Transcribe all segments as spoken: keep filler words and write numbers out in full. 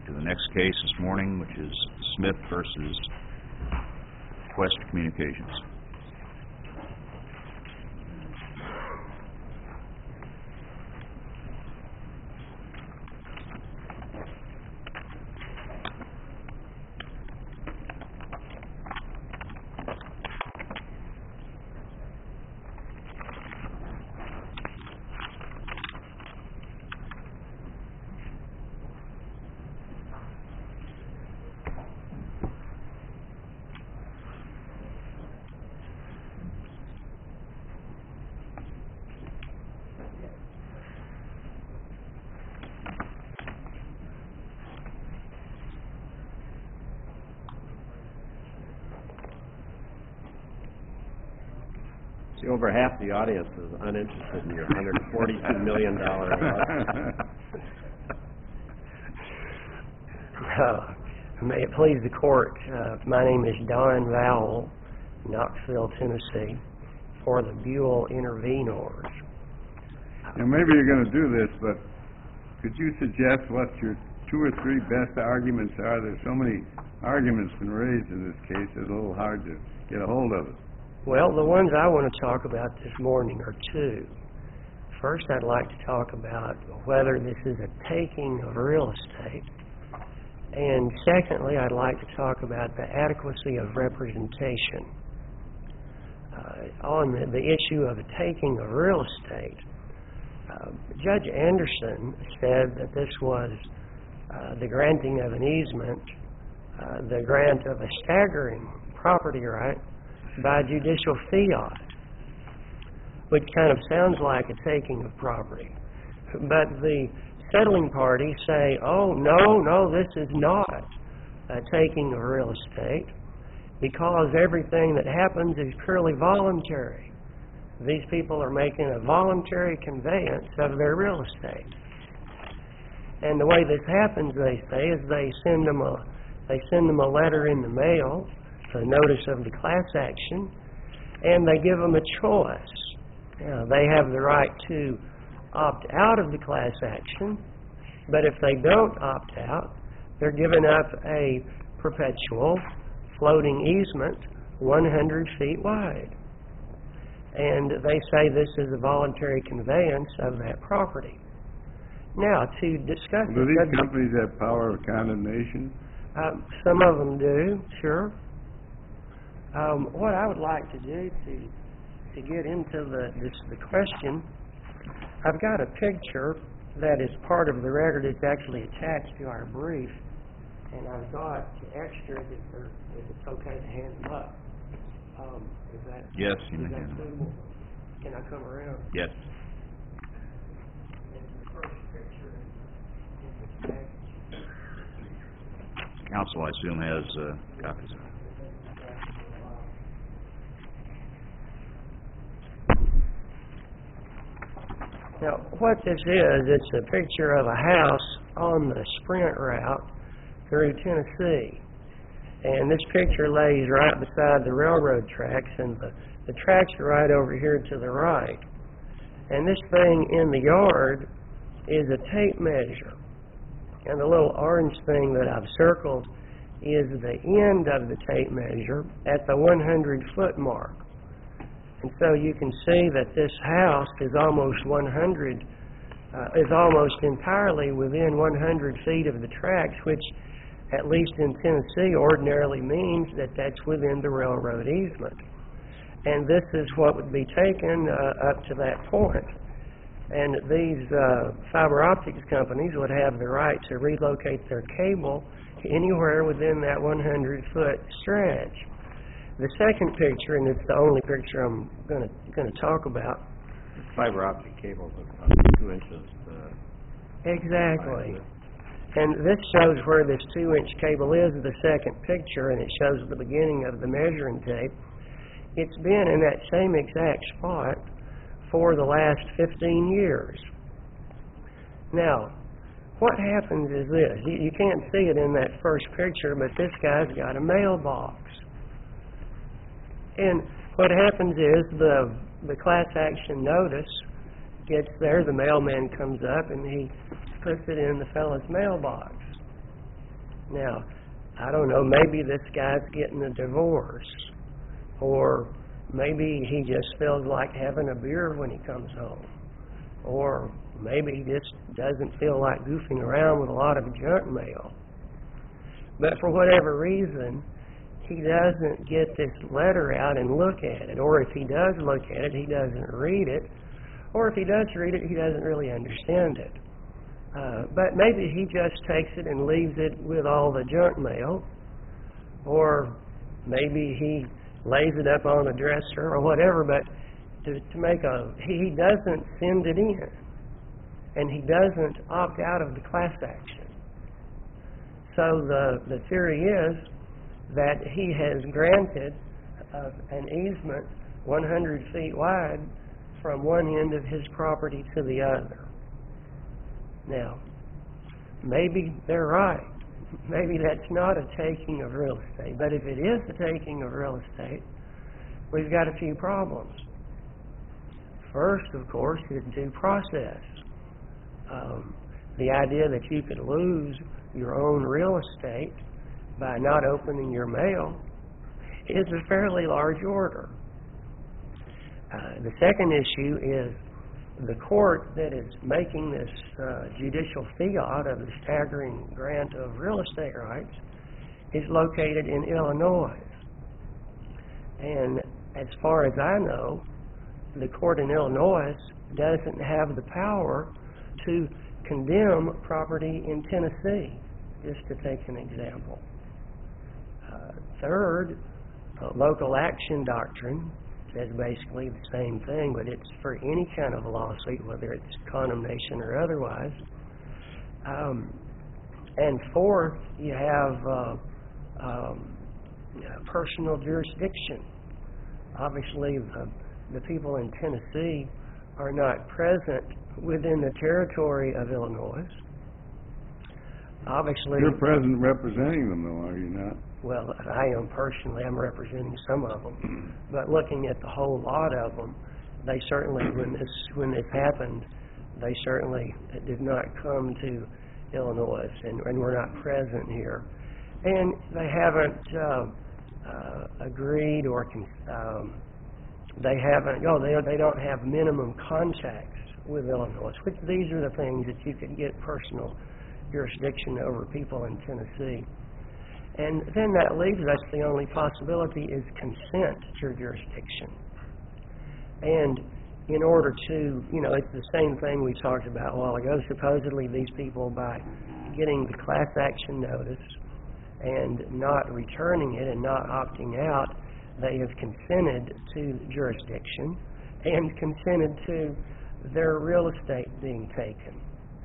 to the next case this morning, which is Smith versus Quest Communications. Over half the audience is uninterested in your one hundred forty-two million dollars uh, May it please the court, uh, my name is Don Vowell, Knoxville, Tennessee, for the Buell Intervenors. Now, maybe you're going to do this, but could you suggest what your two or three best arguments are? There's so many arguments been raised in this case, it's a little hard to get a hold of it. Well, the ones I want to talk about this morning are two. First, I'd like to talk about whether this is a taking of real estate. And secondly, I'd like to talk about the adequacy of representation. Uh, on the, the issue of a taking of real estate, uh, Judge Anderson said that this was uh, the granting of an easement, uh, the grant of a staggering property right by judicial fiat, which kind of sounds like a taking of property. But the settling parties say, oh, no, no, this is not a taking of real estate because everything that happens is purely voluntary. These people are making a voluntary conveyance of their real estate. And the way this happens, they say, is they send them a, they send them a letter in the mail, a notice of the class action, and they give them a choice. Now, they have the right to opt out of the class action, but if they don't opt out, they're giving up a perpetual floating easement one hundred feet wide. And they say this is a voluntary conveyance of that property. Now, to discuss... Do these companies have power of condemnation? Uh, some of them do, sure. Um, what I would like to do to to get into the this, the question, I've got a picture that is part of the record. It's actually attached to our brief, and I've got extras if, they're, if it's okay to hand them up. Um, is that yes? You is may that hand suitable? Can I come around? Yes. And the first picture in the package. Counsel, I assume, has uh, copies of it. Now, what this is, it's a picture of a house on the Sprint route through Tennessee. And this picture lays right beside the railroad tracks, and the, the tracks are right over here to the right. And this thing in the yard is a tape measure. And the little orange thing that I've circled is the end of the tape measure at the one hundred foot mark. And so you can see that this house is almost one hundred, uh, is almost entirely within one hundred feet of the tracks, which, at least in Tennessee, ordinarily means that that's within the railroad easement. And this is what would be taken uh, up to that point. And these uh, fiber optics companies would have the right to relocate their cable anywhere within that one hundred foot stretch. The second picture, and it's the only picture I'm going to going to talk about. Fiber optic cables are two inches. Uh, exactly. And this shows where this two-inch cable is, the second picture, and it shows the beginning of the measuring tape. It's been in that same exact spot for the last fifteen years. Now, what happens is this. You, you can't see it in that first picture, but this guy's got a mailbox. And what happens is the the class action notice gets there, the mailman comes up, and he puts it in the fellow's mailbox. Now, I don't know, maybe this guy's getting a divorce, or maybe he just feels like having a beer when he comes home, or maybe he just doesn't feel like goofing around with a lot of junk mail. But for whatever reason, he doesn't get this letter out and look at it, or if he does look at it, he doesn't read it, or if he does read it, he doesn't really understand it. Uh, but maybe he just takes it and leaves it with all the junk mail, or maybe he lays it up on the dresser or whatever, but to, to make a, he doesn't send it in, and he doesn't opt out of the class action. So the, the theory is that he has granted uh, an easement one hundred feet wide from one end of his property to the other. Now, maybe they're right. Maybe that's not a taking of real estate. But if it is a taking of real estate, we've got a few problems. First, of course, is due process. Um, the idea that you could lose your own real estate by not opening your mail is a fairly large order. Uh, the second issue is the court that is making this uh, judicial fiat of the staggering grant of real estate rights is located in Illinois. And as far as I know, the court in Illinois doesn't have the power to condemn property in Tennessee, just to take an example. Uh, third, uh, local action doctrine says basically the same thing, but it's for any kind of a lawsuit, whether it's condemnation or otherwise. Um, and fourth, you have uh, um, personal jurisdiction. Obviously, the, the people in Tennessee are not present within the territory of Illinois. Obviously, you're present representing them, though, are you not? Well, I am personally. I'm representing some of them, but looking at the whole lot of them, they certainly, when this when this happened, they certainly did not come to Illinois, and, and were not present here, and they haven't uh, uh, agreed or um, they haven't. Oh, they they don't have minimum contacts with Illinois. Which these are the things that you could get personal jurisdiction over people in Tennessee. And then that leaves us, the only possibility is consent to jurisdiction. And in order to, you know, it's the same thing we talked about a while ago. Supposedly these people, by getting the class action notice and not returning it and not opting out, they have consented to jurisdiction and consented to their real estate being taken.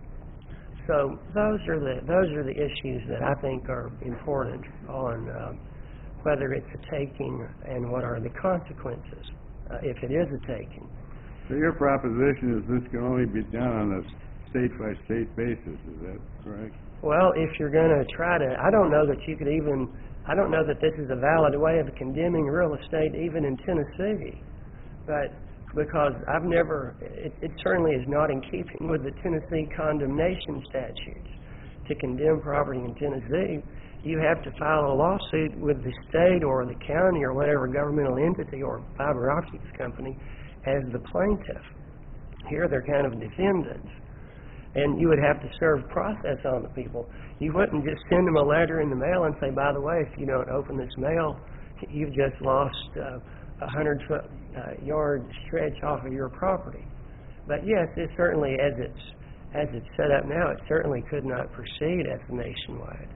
So those are the those are the issues that I think are important on uh, whether it's a taking and what are the consequences uh, if it is a taking. So your proposition is this can only be done on a state-by-state basis, is that correct? Well, if you're going to try to, I don't know that you could even, I don't know that this is a valid way of condemning real estate even in Tennessee, but because I've never, it, it certainly is not in keeping with the Tennessee condemnation statutes. To condemn property in Tennessee, you have to file a lawsuit with the state or the county or whatever governmental entity or fiber optics company as the plaintiff. Here they're kind of defendants. And you would have to serve process on the people. You wouldn't just send them a letter in the mail and say, by the way, if you don't open this mail, you've just lost uh, a hundred foot uh, yard stretch off of your property. But yes, it certainly, as it's as it's set up now, it certainly could not proceed as nationwide,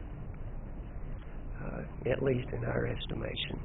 uh, at least in our estimation.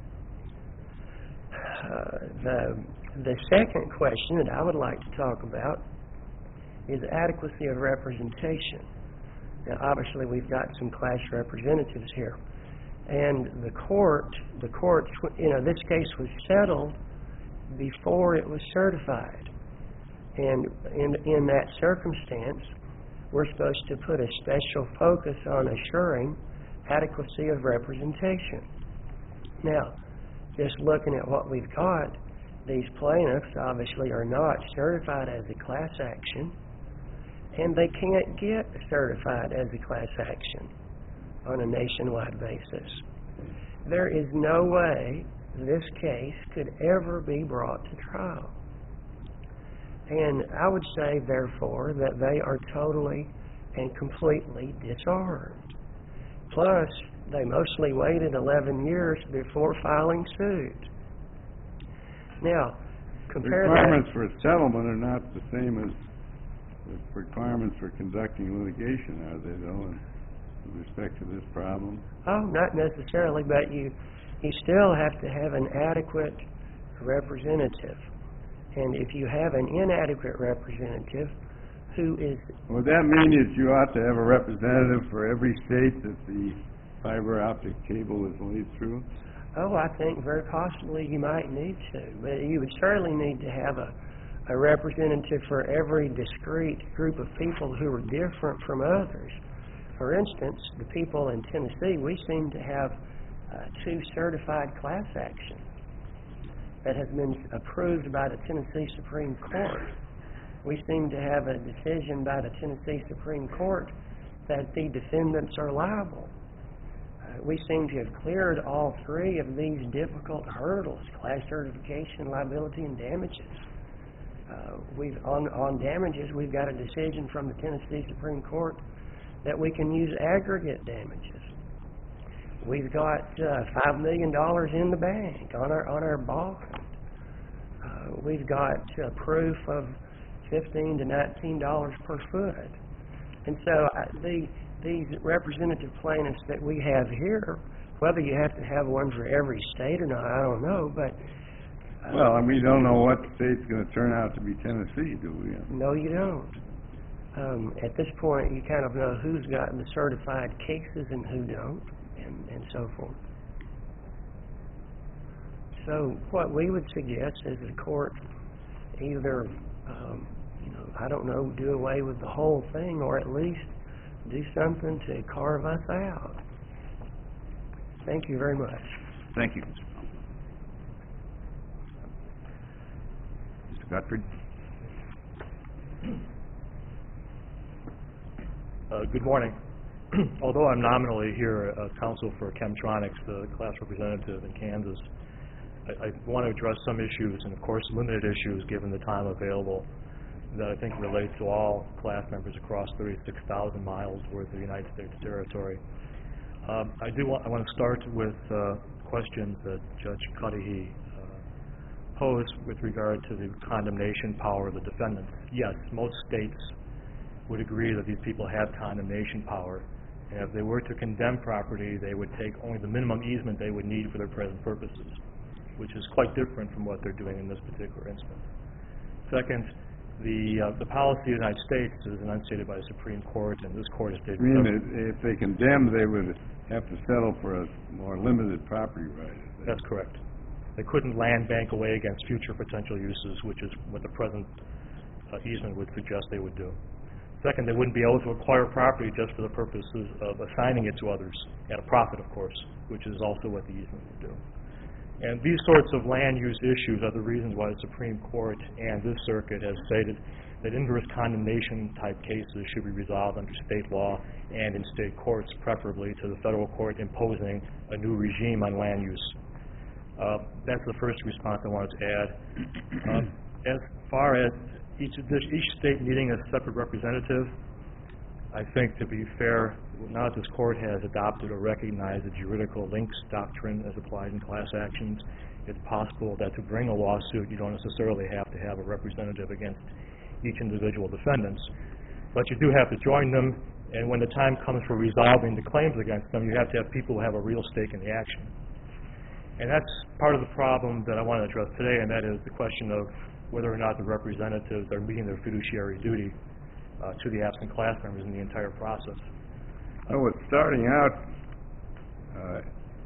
Uh, the the second question that I would like to talk about is adequacy of representation. Now, obviously, we've got some class representatives here. And the court, the court, you know, this case was settled before it was certified. And in, in that circumstance, we're supposed to put a special focus on assuring adequacy of representation. Now, just looking at what we've got, these plaintiffs obviously are not certified as a class action, and they can't get certified as a class action. on a nationwide basis. There is no way this case could ever be brought to trial. And I would say, therefore, that they are totally and completely disarmed. Plus, they mostly waited eleven years before filing suit. Now, compare Requirements that... for settlement are not the same as the requirements for conducting litigation, are they, though, in- with respect to this problem? Oh, not necessarily, but you, you still have to have an adequate representative. And if you have an inadequate representative who is... Would that mean that you ought to have a representative for every state that the fiber optic cable is laid through? Oh, I think very possibly you might need to, but you would certainly need to have a, a representative for every discrete group of people who are different from others. For instance, the people in Tennessee, we seem to have uh, two certified class actions that have been approved by the Tennessee Supreme Court. We seem to have a decision by the Tennessee Supreme Court that the defendants are liable. Uh, we seem to have cleared all three of these difficult hurdles: class certification, liability, and damages. Uh, we've on, on damages, we've got a decision from the Tennessee Supreme Court that we can use aggregate damages. We've got uh, five million dollars in the bank on our on our bond. Uh, we've got uh, proof of fifteen to nineteen dollars per foot. And so uh, the these representative plaintiffs that we have here, whether you have to have one for every state or not, I don't know, but... Uh, Well, and we don't know what state's going to turn out to be Tennessee, do we? No, you don't. Um, at this point, you kind of know who's gotten the certified cases and who don't, and, and so forth. So what we would suggest is the court either, um, you know, I don't know, do away with the whole thing, or at least do something to carve us out. Thank you very much. Thank you, Mister Palmer. Mister Gottfried? Uh, good morning. Although I'm nominally here as counsel for Chemtronics, the class representative in Kansas, I, I want to address some issues, and of course limited issues given the time available, that I think relate to all class members across thirty-six thousand miles worth of United States territory. Um, I do want, I want to start with uh, questions that Judge Cudahy uh, posed with regard to the condemnation power of the defendants. Yes, most states would agree that these people have condemnation power, and if they were to condemn property, they would take only the minimum easement they would need for their present purposes, which is quite different from what they're doing in this particular instance. Second, the uh, the policy of the United States is enunciated by the Supreme Court, and this court has stated... I mean, if they condemn, they would have to settle for a more limited property right. That's correct. They couldn't land bank away against future potential uses, which is what the present uh, easement would suggest they would do. Second, they wouldn't be able to acquire property just for the purposes of assigning it to others, at a profit, of course, which is also what the easement would do. And these sorts of land use issues are the reasons why the Supreme Court and this circuit has stated that inverse condemnation type cases should be resolved under state law and in state courts, preferably to the federal court imposing a new regime on land use. Uh, that's the first response I wanted to add. Um, as far as each, each state needing a separate representative, I think, to be fair, now that this court has adopted or recognized the juridical links doctrine as applied in class actions, it's possible that to bring a lawsuit, you don't necessarily have to have a representative against each individual defendants, but you do have to join them, and when the time comes for resolving the claims against them, you have to have people who have a real stake in the action. And that's part of the problem that I want to address today, and that is the question of whether or not the representatives are meeting their fiduciary duty Uh, to the absent class members in the entire process. Oh, with starting out, uh,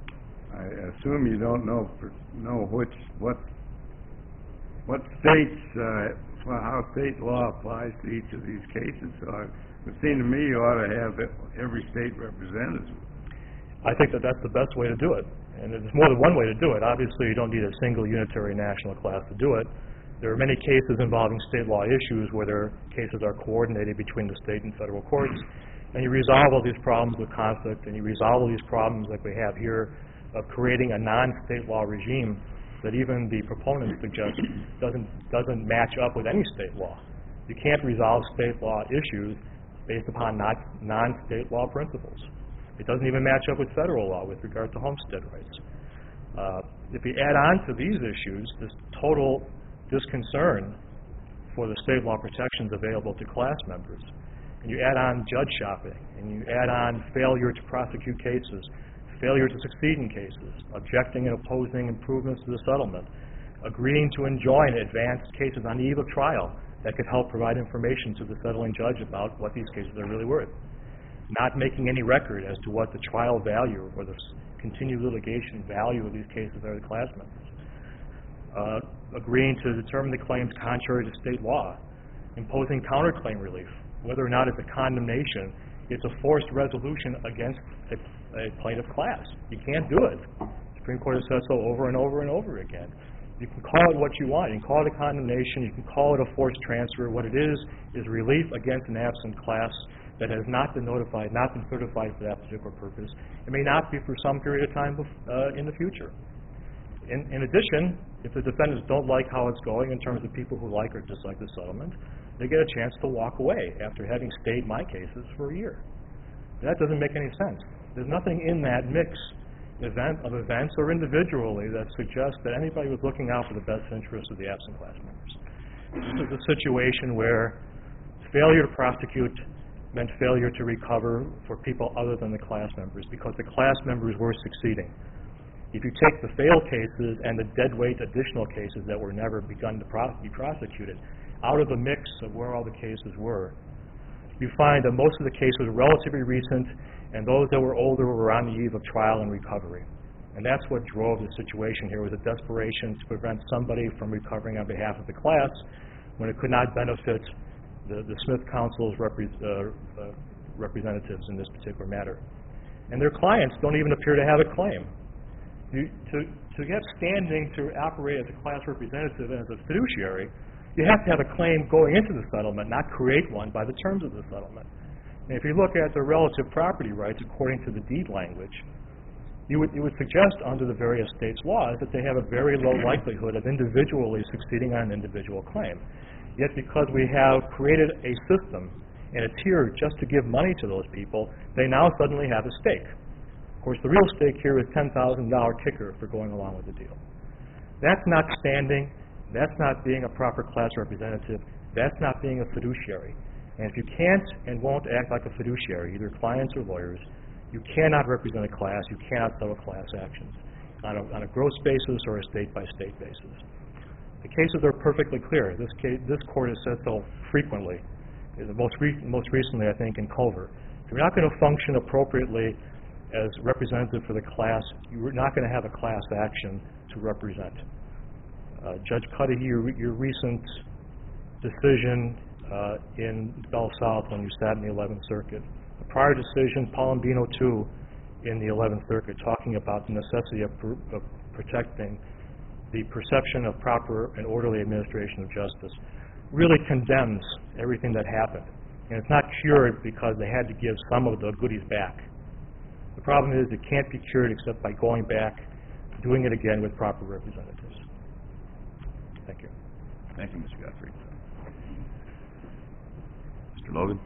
I assume you don't know for, know which what what states uh, well, how state law applies to each of these cases. So it would seem to me you ought to have every state represented. I think that that's the best way to do it, and there's more than one way to do it. Obviously, you don't need a single unitary national class to do it. There are many cases involving state law issues where their cases are coordinated between the state and federal courts, And you resolve all these problems with conflict, and you resolve all these problems like we have here of creating a non-state law regime that even the proponents suggest doesn't, doesn't match up with any state law. You can't resolve state law issues based upon not, non-state law principles. It doesn't even match up with federal law with regard to homestead rights. Uh, if you add on to these issues this total disconcern for the state law protections available to class members, and you add on judge shopping, and you add on failure to prosecute cases, failure to succeed in cases, objecting and opposing improvements to the settlement, agreeing to enjoin advanced cases on the eve of trial that could help provide information to the settling judge about what these cases are really worth, not making any record as to what the trial value or the continued litigation value of these cases are to class members, uh, agreeing to determine the claims contrary to state law, imposing counterclaim relief, whether or not it's a condemnation, it's a forced resolution against a, a plaintiff class. You can't do it. The Supreme Court has said so over and over and over again. You can call it what you want. You can call it a condemnation. You can call it a forced transfer. What it is is relief against an absent class that has not been notified, not been certified for that particular purpose. It may not be for some period of time uh, in the future. In, in addition, if the defendants don't like how it's going in terms of people who like or dislike the settlement, they get a chance to walk away after having stayed my cases for a year. That doesn't make any sense. There's nothing in that mix event of events or individually that suggests that anybody was looking out for the best interests of the absent class members. This is a situation where failure to prosecute meant failure to recover for people other than the class members because the class members were succeeding. If you take the failed cases and the deadweight additional cases that were never begun to pro- be prosecuted out of the mix of where all the cases were, you find that most of the cases were relatively recent, and those that were older were on the eve of trial and recovery. And that's what drove the situation here, was a desperation to prevent somebody from recovering on behalf of the class when it could not benefit the, the Smith Counsel's repre- uh, uh, representatives in this particular matter. And their clients don't even appear to have a claim. You, to, to get standing to operate as a class representative and as a fiduciary, you have to have a claim going into the settlement, not create one by the terms of the settlement. And if you look at the relative property rights according to the deed language, you would, you would suggest under the various states' laws that they have a very low likelihood of individually succeeding on an individual claim. Yet because we have created a system and a tier just to give money to those people, they now suddenly have a stake. Of course, the real stake here is ten thousand dollars kicker for going along with the deal. That's not standing. That's not being a proper class representative. That's not being a fiduciary. And if you can't and won't act like a fiduciary, either clients or lawyers, you cannot represent a class. You cannot settle class actions on a, on a gross basis or a state-by-state basis. The cases are perfectly clear. This, case, this court has said so frequently, most, re- most recently, I think, in Culver. If you're not going to function appropriately as representative for the class, you're not going to have a class action to represent. Uh, Judge Cudahy, your, your recent decision uh, in Bell South when you sat in the eleventh Circuit, the prior decision, Palombino two, in the eleventh Circuit, talking about the necessity of, pr- of protecting the perception of proper and orderly administration of justice, really condemns everything that happened. And it's not cured because they had to give some of the goodies back. The problem is it can't be cured except by going back, doing it again with proper representatives. Thank you. Thank you, Mister Guthrie. Mister Logan?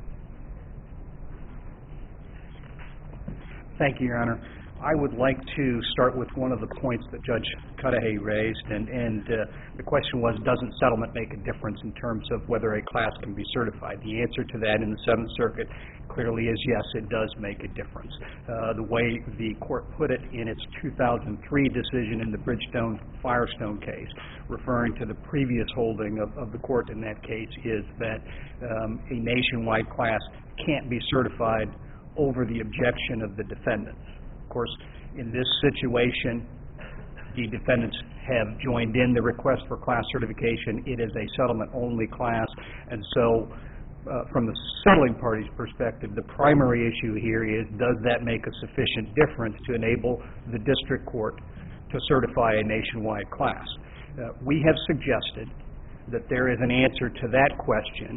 Thank you, Your Honor. I would like to start with one of the points that Judge Cudahy raised, and, and uh, the question was, doesn't settlement make a difference in terms of whether a class can be certified? The answer to that in the Seventh Circuit clearly is yes, it does make a difference. Uh, the way the court put it in its two thousand three decision in the Bridgestone-Firestone case, referring to the previous holding of, of the court in that case, is that um, a nationwide class can't be certified over the objection of the defendants. Of course, in this situation, the defendants have joined in the request for class certification. It is a settlement-only class, and so uh, from the settling party's perspective, the primary issue here is, does that make a sufficient difference to enable the district court to certify a nationwide class? Uh, we have suggested that there is an answer to that question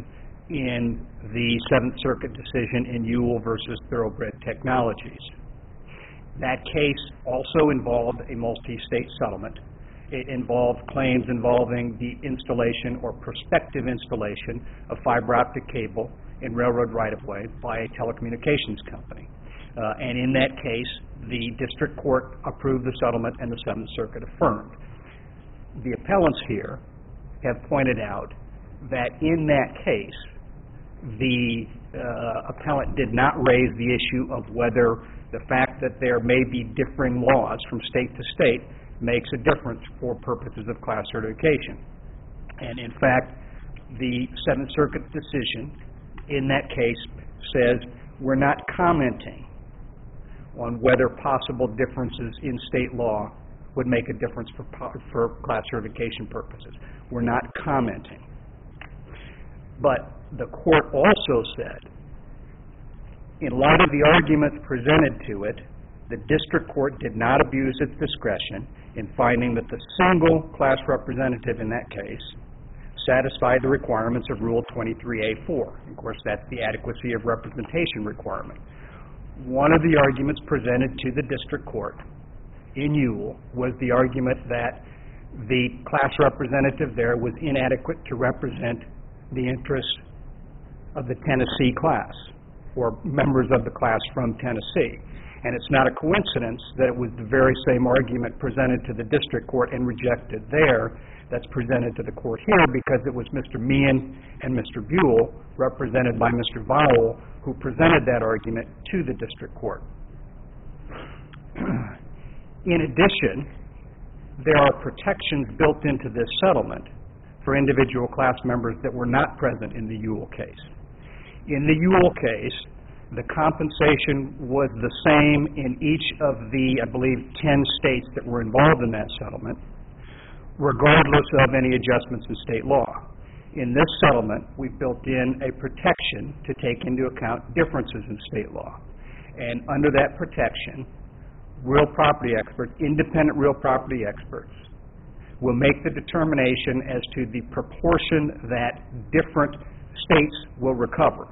in the Seventh Circuit decision in Ewell versus Thoroughbred Technologies. That case also involved a multi-state settlement. It involved claims involving the installation or prospective installation of fiber optic cable in railroad right-of-way by a telecommunications company. Uh, and in that case, the district court approved the settlement and the Seventh Circuit affirmed. The appellants here have pointed out that in that case, the uh, appellant did not raise the issue of whether the fact that there may be differing laws from state to state makes a difference for purposes of class certification. And in fact, the Seventh Circuit decision in that case says we're not commenting on whether possible differences in state law would make a difference for, for class certification purposes. We're not commenting. But the court also said, in light of the arguments presented to it, the district court did not abuse its discretion in finding that the single class representative in that case satisfied the requirements of Rule twenty-three A four. Of course, that's the adequacy of representation requirement. One of the arguments presented to the district court in Ewell was the argument that the class representative there was inadequate to represent the interests of the Tennessee class, or members of the class from Tennessee. And it's not a coincidence that it was the very same argument presented to the district court and rejected there that's presented to the court here, because it was Mister Meehan and Mister Buell, represented by Mister Vowell, who presented that argument to the district court. In addition, there are protections built into this settlement for individual class members that were not present in the Ewell case. In the Ewell case, the compensation was the same in each of the, I believe, ten states that were involved in that settlement, regardless of any adjustments in state law. In this settlement, we built in a protection to take into account differences in state law. And under that protection, real property experts, independent real property experts, will make the determination as to the proportion that different states will recover.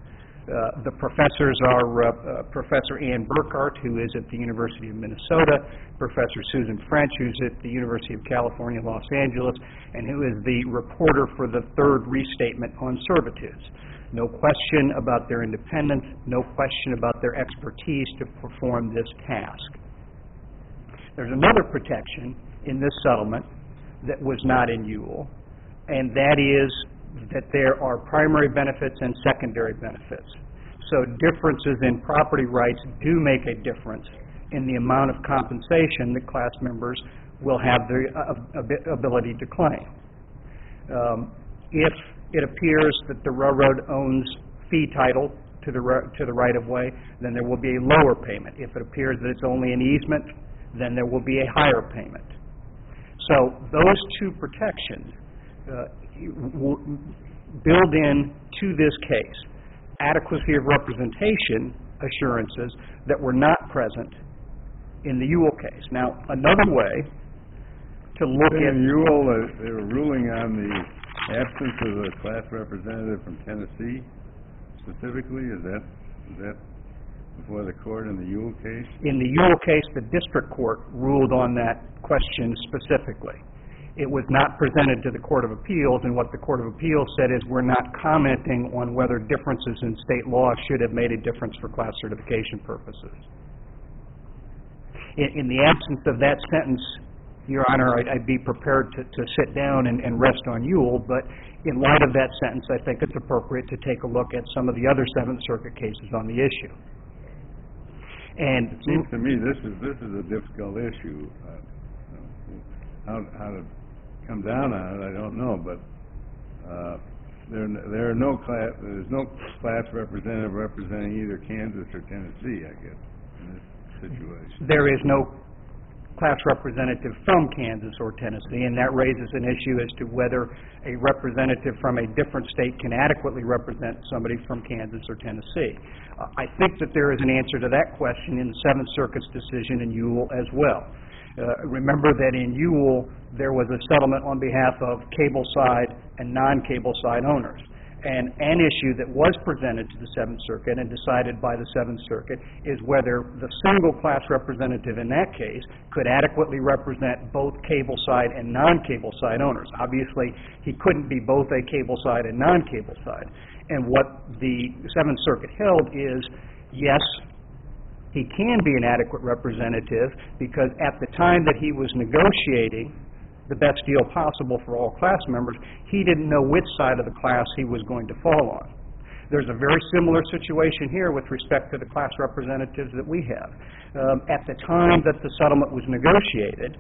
Uh, the professors are uh, uh, Professor Ann Burkhart, who is at the University of Minnesota, Professor Susan French, who's at the University of California, Los Angeles, and who is the reporter for the third restatement on servitudes. No question about their independence, no question about their expertise to perform this task. There's another protection in this settlement that was not in Ewell, and that is that there are primary benefits and secondary benefits. So differences in property rights do make a difference in the amount of compensation that class members will have the uh, ability to claim. Um, if it appears that the railroad owns fee title to the, to the right-of-way, then there will be a lower payment. If it appears that it's only an easement, then there will be a higher payment. So those two protections uh, will build in to this case adequacy of representation assurances that were not present in the Ewell case. Now, another way to look at... In Ewell, uh, they were ruling on the absence of a class representative from Tennessee specifically. Is that is that before the court in the Ewell case? In the Ewell case, the district court ruled on that question specifically. It was not presented to the Court of Appeals, and what the Court of Appeals said is we're not commenting on whether differences in state law should have made a difference for class certification purposes. In, in the absence of that sentence, Your Honor, I'd, I'd be prepared to, to sit down and, and rest on Ewell, but in light of that sentence, I think it's appropriate to take a look at some of the other Seventh Circuit cases on the issue. And it seems to me this is this is a difficult issue. Uh, how, how to come down on it, I don't know, but uh, there there are no class there's no class representative representing either Kansas or Tennessee, I guess, in this situation. There is no class representative from Kansas or Tennessee, and that raises an issue as to whether a representative from a different state can adequately represent somebody from Kansas or Tennessee. Uh, I think that there is an answer to that question in the Seventh Circuit's decision in Ewell as well. Uh, remember that in Ewell, there was a settlement on behalf of cable side and non-cable side owners. And an issue that was presented to the Seventh Circuit and decided by the Seventh Circuit is whether the single class representative in that case could adequately represent both cable side and non-cable side owners. Obviously, he couldn't be both a cable side and non-cable side. And what the Seventh Circuit held is, yes, he can be an adequate representative because at the time that he was negotiating the best deal possible for all class members, he didn't know which side of the class he was going to fall on. There's a very similar situation here with respect to the class representatives that we have. Um, at the time that the settlement was negotiated,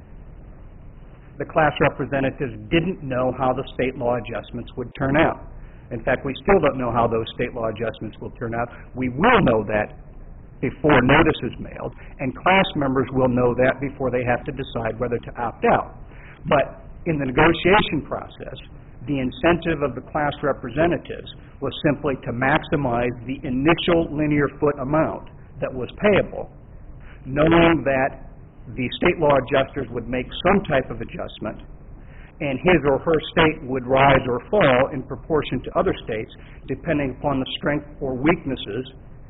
the class representatives didn't know how the state law adjustments would turn out. In fact, we still don't know how those state law adjustments will turn out. We will know that before notice is mailed, and class members will know that before they have to decide whether to opt out. But in the negotiation process, the incentive of the class representatives was simply to maximize the initial linear foot amount that was payable, knowing that the state law adjusters would make some type of adjustment, and his or her state would rise or fall in proportion to other states, depending upon the strength or weaknesses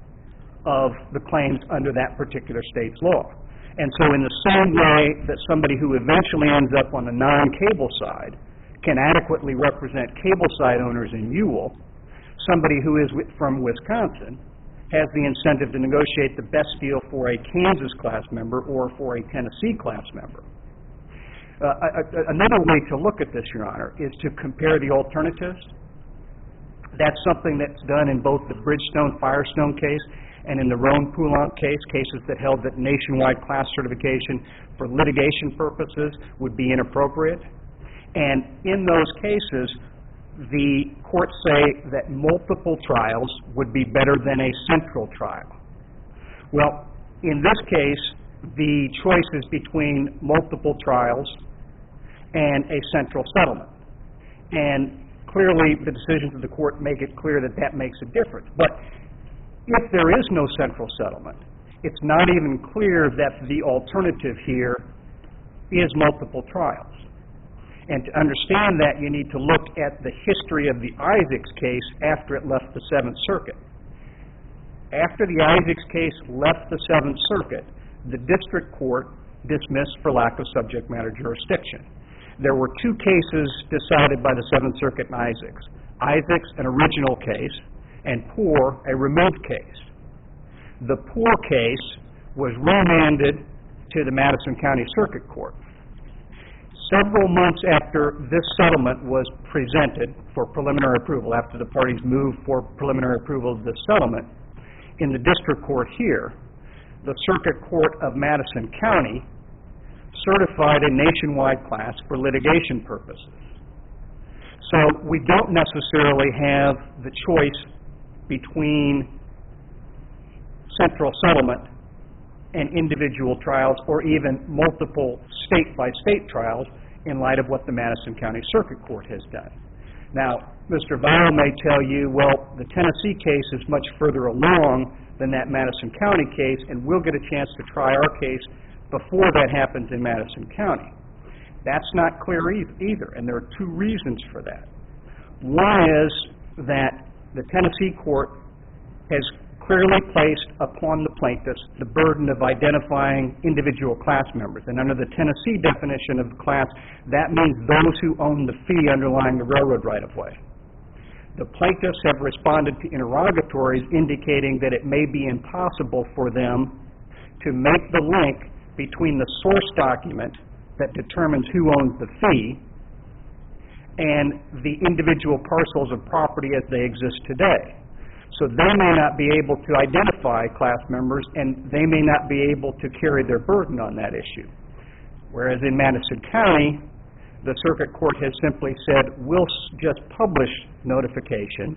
of the claims under that particular state's law. And so in the same way that somebody who eventually ends up on the non-cable side can adequately represent cable side owners in Ewell, somebody who is from Wisconsin has the incentive to negotiate the best deal for a Kansas class member or for a Tennessee class member. Uh, a, a, another way to look at this, Your Honor, is to compare the alternatives. That's something that's done in both the Bridgestone-Firestone case and in the Rhone-Poulenc case, cases that held that nationwide class certification for litigation purposes would be inappropriate. And in those cases, the courts say that multiple trials would be better than a central trial. Well, in this case, the choice is between multiple trials and a central settlement. And clearly, the decisions of the court make it clear that that makes a difference. But if there is no central settlement, it's not even clear that the alternative here is multiple trials. And to understand that, you need to look at the history of the Isaacs case after it left the Seventh Circuit. After the Isaacs case left the Seventh Circuit, the district court dismissed for lack of subject matter jurisdiction. There were two cases decided by the Seventh Circuit in Isaacs. Isaacs, an original case, and Poor, a removed case. The Poor case was remanded to the Madison County Circuit Court. Several months after this settlement was presented for preliminary approval, after the parties moved for preliminary approval of this settlement, in the district court here, the Circuit Court of Madison County certified a nationwide class for litigation purposes. So we don't necessarily have the choice between central settlement and individual trials or even multiple state-by-state trials in light of what the Madison County Circuit Court has done. Now, Mister Vial may tell you, well, the Tennessee case is much further along than that Madison County case, and we'll get a chance to try our case before that happens in Madison County. That's not clear e- either, and there are two reasons for that. One is that the Tennessee court has clearly placed upon the plaintiffs the burden of identifying individual class members. And under the Tennessee definition of the class, that means those who own the fee underlying the railroad right-of-way. The plaintiffs have responded to interrogatories indicating that it may be impossible for them to make the link between the source document that determines who owns the fee and the individual parcels of property as they exist today. So they may not be able to identify class members, and they may not be able to carry their burden on that issue. Whereas in Madison County, the circuit court has simply said, we'll just publish notification,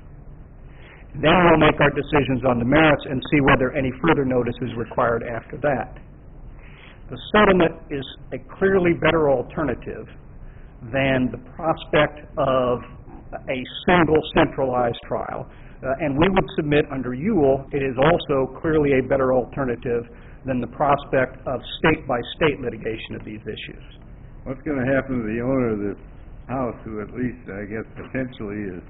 then we'll make our decisions on the merits and see whether any further notice is required after that. The settlement is a clearly better alternative than the prospect of a single centralized trial. Uh, and we would submit under Ewell, it is also clearly a better alternative than the prospect of state-by-state litigation of these issues. What's going to happen to the owner of this house who at least, I guess, potentially is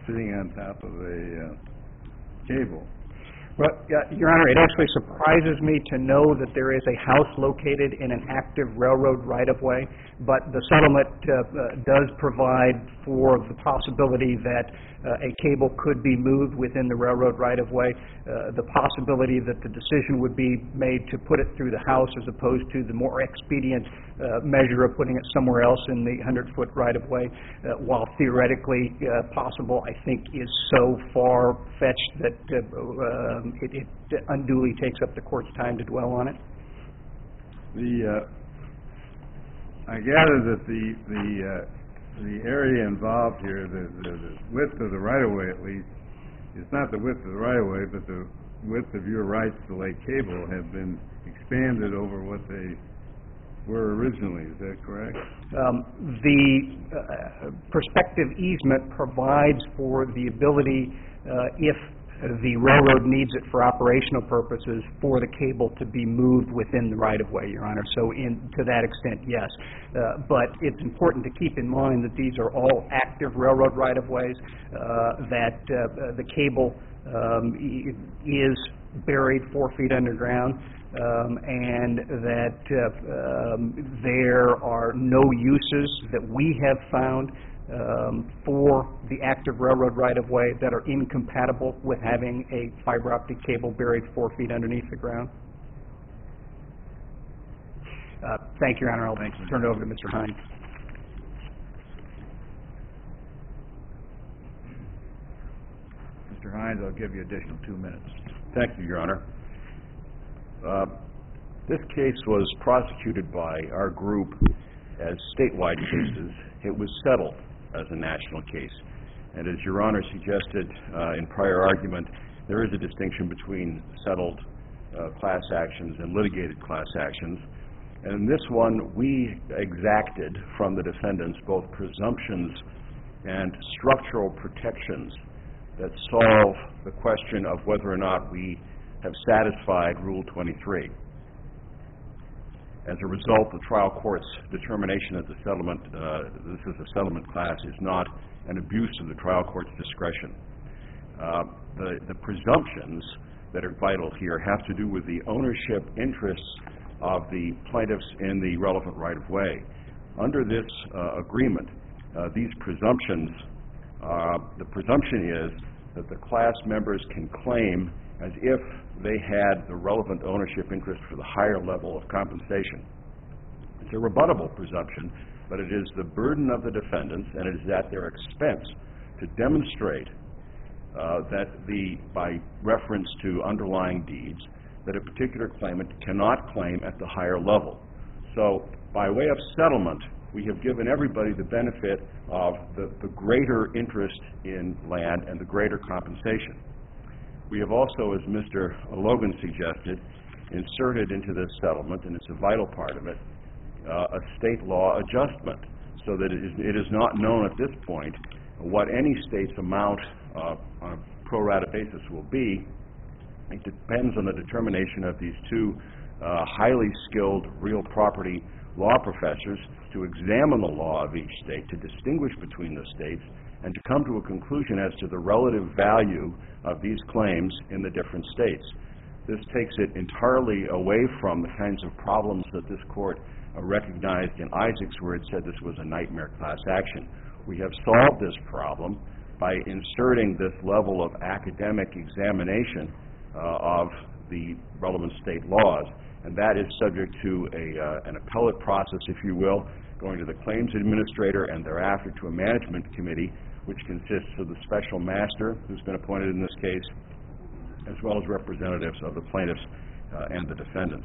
sitting on top of a uh, cable. Well, uh, Your Honor, it actually surprises me to know that there is a house located in an active railroad right-of-way, but the settlement uh, uh, does provide for the possibility that uh, a cable could be moved within the railroad right-of-way, uh, the possibility that the decision would be made to put it through the house as opposed to the more expedient uh, measure of putting it somewhere else in the hundred-foot right-of-way, uh, while theoretically uh, possible, I think is so far-fetched that uh, uh, It, it unduly takes up the court's time to dwell on it. The uh, I gather that the the uh, the area involved here, the, the, the width of the right-of-way at least, is not the width of the right-of-way, but the width of your rights to lay cable have been expanded over what they were originally. Is that correct? Um, the uh, prospective easement provides for the ability, uh, if the railroad needs it for operational purposes, for the cable to be moved within the right-of-way, Your Honor. So in, to that extent, yes. Uh, but it's important to keep in mind that these are all active railroad right-of-ways, uh, that uh, the cable um, is buried four feet underground, um, and that uh, um, there are no uses that we have found Um, for the active railroad right-of-way that are incompatible with having a fiber optic cable buried four feet underneath the ground. Uh, thank you, Your Honor. I'll Thank you. turn it over to Mister Hines. Mister Hines, I'll give you additional two minutes. Thank you, Your Honor. Uh, This case was prosecuted by our group as statewide cases. It was settled as a national case. And as Your Honor suggested uh, in prior argument, there is a distinction between settled uh, class actions and litigated class actions. And in this one, we exacted from the defendants both presumptions and structural protections that solve the question of whether or not we have satisfied Rule twenty-three. As a result, the trial court's determination that the settlement, uh, this is a settlement class, is not an abuse of the trial court's discretion. Uh, the, the presumptions that are vital here have to do with the ownership interests of the plaintiffs in the relevant right-of-way. Under this uh, agreement, uh, these presumptions, uh, the presumption is that the class members can claim as if they had the relevant ownership interest for the higher level of compensation. It's a rebuttable presumption, but it is the burden of the defendants, and it is at their expense to demonstrate uh, that the, by reference to underlying deeds, that a particular claimant cannot claim at the higher level. So, by way of settlement, we have given everybody the benefit of the, the greater interest in land and the greater compensation. We have also, as Mister Logan suggested, inserted into this settlement, and it's a vital part of it, uh, a state law adjustment, so that it is, it is not known at this point what any state's amount uh, on a pro rata basis will be. It depends on the determination of these two uh, highly skilled real property law professors to examine the law of each state, to distinguish between the states, and to come to a conclusion as to the relative value of these claims in the different states. This takes it entirely away from the kinds of problems that this court uh, recognized in Isaacs, where it said this was a nightmare class action. We have solved this problem by inserting this level of academic examination uh, of the relevant state laws, and that is subject to a, uh, an appellate process, if you will, going to the claims administrator and thereafter to a management committee, which consists of the special master, who's been appointed in this case, as well as representatives of the plaintiffs uh, and the defendants.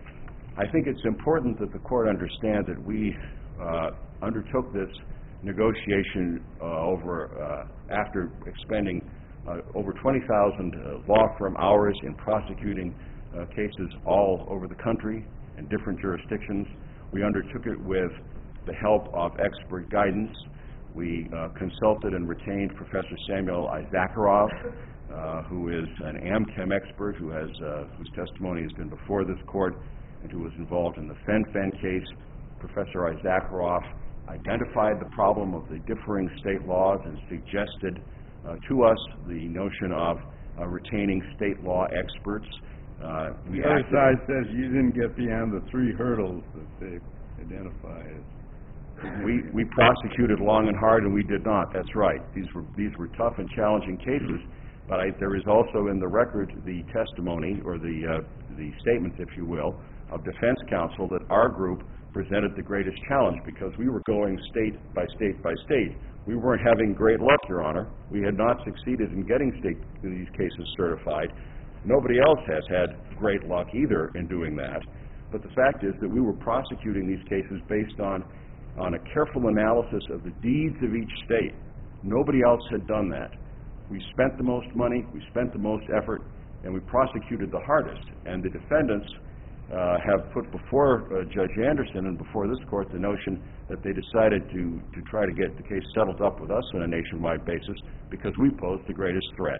I think it's important that the court understand that we uh, undertook this negotiation uh, over, uh, after expending uh, over twenty thousand uh, law firm hours in prosecuting uh, cases all over the country in different jurisdictions. We undertook it with the help of expert guidance. We uh, consulted and retained Professor Samuel Issacharoff, uh, who is an AmChem expert who has, uh, whose testimony has been before this court and who was involved in the Fen-Phen case. Professor Issacharoff identified the problem of the differing state laws and suggested uh, to us the notion of uh, retaining state law experts. Uh, we The other acted- side says you didn't get beyond the three hurdles that they identify as. We, we prosecuted long and hard, and we did not. That's right. These were, these were tough and challenging cases, but I, there is also in the record the testimony, or the, uh, the statements, if you will, of defense counsel that our group presented the greatest challenge because we were going state by state by state. We weren't having great luck, Your Honor. We had not succeeded in getting state, these cases certified. Nobody else has had great luck either in doing that. But the fact is that we were prosecuting these cases based on on a careful analysis of the deeds of each state. Nobody else had done that. We spent the most money, we spent the most effort, and we prosecuted the hardest. And the defendants uh, have put before uh, Judge Anderson and before this court the notion that they decided to, to try to get the case settled up with us on a nationwide basis because we posed the greatest threat.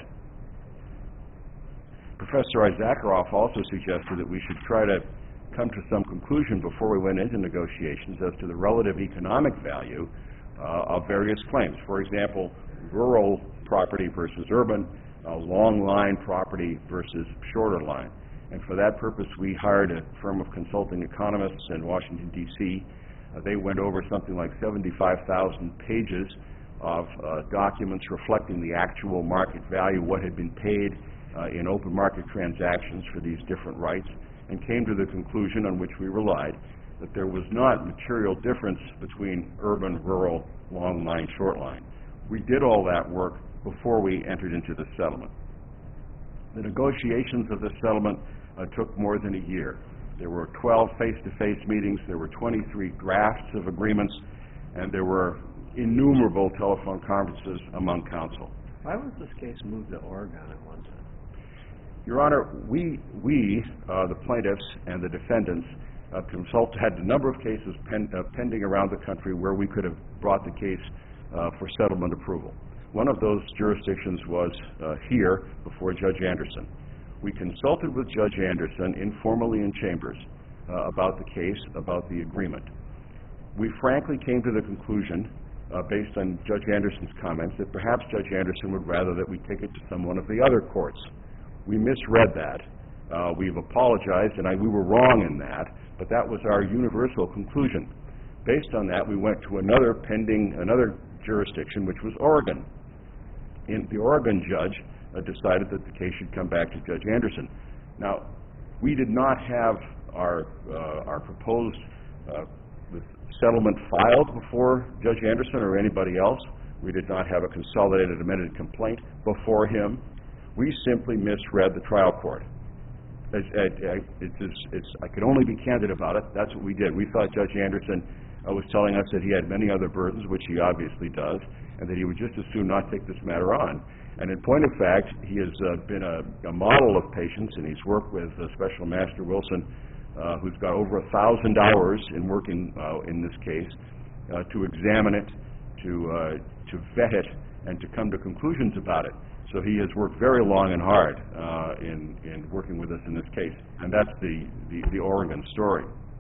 Professor Issacharoff also suggested that we should try to come to some conclusion before we went into negotiations as to the relative economic value uh, of various claims. For example, rural property versus urban, uh, long line property versus shorter line. And for that purpose, we hired a firm of consulting economists in Washington, D C Uh, they went over something like seventy-five thousand pages of uh, documents reflecting the actual market value, what had been paid uh, in open market transactions for these different rights, and came to the conclusion on which we relied, that there was not material difference between urban, rural, long line, short line. We did all that work before we entered into the settlement. The negotiations of the settlement uh, took more than a year. There were twelve face-to-face meetings, there were twenty-three drafts of agreements, and there were innumerable telephone conferences among counsel. Why was this case moved to Oregon at one time? Your Honor, we, we uh, the plaintiffs and the defendants, uh, consult, had a number of cases pen, uh, pending around the country where we could have brought the case uh, for settlement approval. One of those jurisdictions was uh, here before Judge Anderson. We consulted with Judge Anderson informally in chambers uh, about the case, about the agreement. We frankly came to the conclusion, uh, based on Judge Anderson's comments, that perhaps Judge Anderson would rather that we take it to some one of the other courts. We misread that. Uh, we've apologized, and I, we were wrong in that, but that was our universal conclusion. Based on that, we went to another pending, another jurisdiction, which was Oregon. In, the Oregon judge uh, decided that the case should come back to Judge Anderson. Now, we did not have our, uh, our proposed uh, settlement filed before Judge Anderson or anybody else. We did not have a consolidated amended complaint before him. We simply misread the trial court. It's, it's, it's, it's, I can only be candid about it. That's what we did. We thought Judge Anderson uh, was telling us that he had many other burdens, which he obviously does, and that he would just as soon not take this matter on. And in point of fact, he has uh, been a, a model of patience, and he's worked with uh, Special Master Wilson, uh, who's got over a thousand hours in working uh, in this case, uh, to examine it, to, uh, to vet it, and to come to conclusions about it. So he has worked very long and hard uh, in, in working with us in this case. And that's the, the, the Oregon story.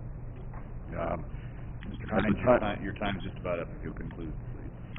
Uh, Mister Hines, your time, your time is just about up. If you'll conclude, please.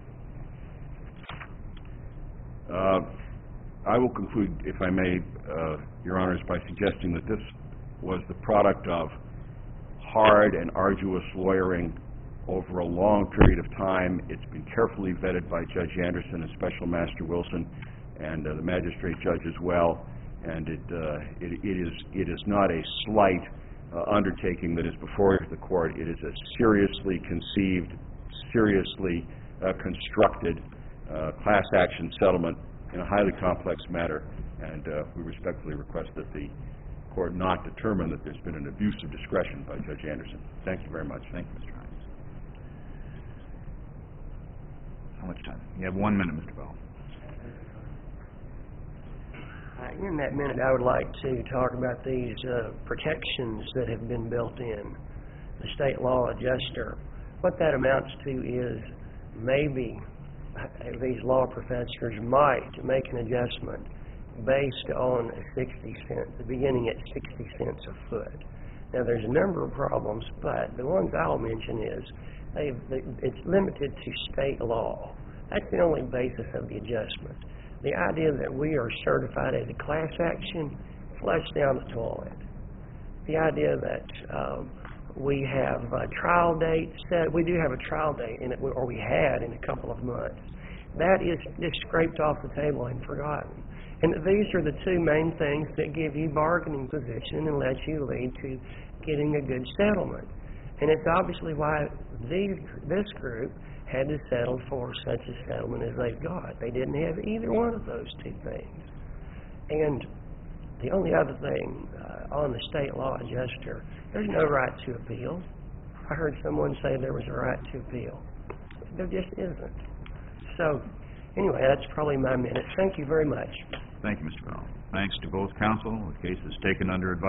Uh, I will conclude, if I may, uh, Your Honors, by suggesting that this was the product of hard and arduous lawyering over a long period of time. It's been carefully vetted by Judge Anderson and Special Master Wilson and uh, the magistrate judge as well. And it, uh, it, it is it is not a slight uh, undertaking that is before the court. It is a seriously conceived, seriously uh, constructed uh, class action settlement in a highly complex matter. And uh, we respectfully request that the court not determine that there's been an abuse of discretion by Judge Anderson. Thank you very much. Thank you, Mister Hines. How much time? You have one minute, Mister Bell. Uh, in that minute, I would like to talk about these uh, protections that have been built in, the state law adjuster. What that amounts to is maybe uh, these law professors might make an adjustment based on a sixty cent, the beginning at sixty cents a foot. Now, there's a number of problems, but the ones I'll mention is they've, they, it's limited to state law. That's the only basis of the adjustment. The idea that we are certified as a class action, flush down the toilet. The idea that um, we have a trial date set, we do have a trial date, in it, or we had in a couple of months. That is just scraped off the table and forgotten. And these are the two main things that give you bargaining position and let you lead to getting a good settlement. And it's obviously why these, this group had to settle for such a settlement as they've got. They didn't have either one of those two things. And the only other thing uh, on the state law adjuster, there's no right to appeal. I heard someone say there was a right to appeal. There just isn't. So, anyway, that's probably my minute. Thank you very much. Thank you, Mister Powell. Thanks to both counsel. The case is taken under advice.